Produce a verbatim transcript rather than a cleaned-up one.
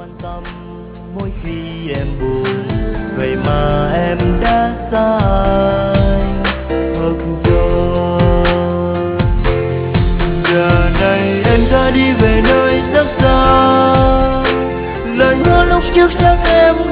quan tâm mỗi khi em buồn, vậy mà em đã xa anh thật rồi. Giờ này em đã đi về nơi rất xa, lời hứa lúc trước chắc em